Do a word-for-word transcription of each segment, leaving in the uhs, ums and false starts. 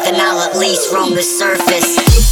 and I'll at least roam the surface.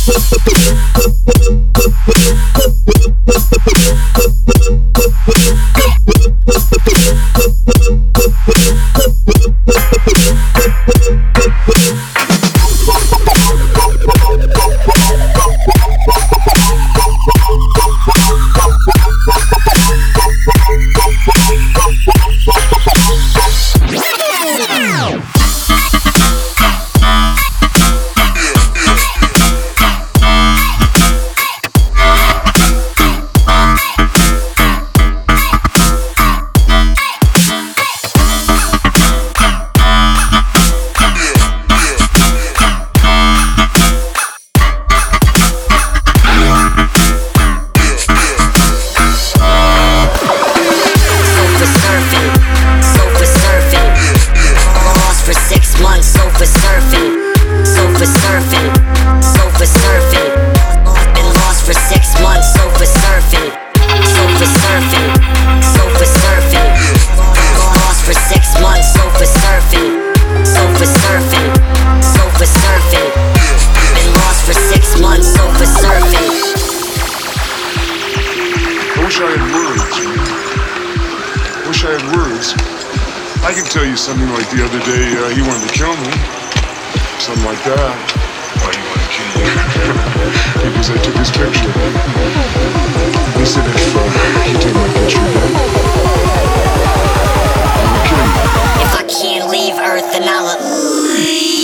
I can tell you something like the other day, uh, he wanted to kill me. Something like that. Why you want to kill you? Because I took his picture. He said if uh, he took my picture, then I would kill you. If I can't leave Earth, then I'll...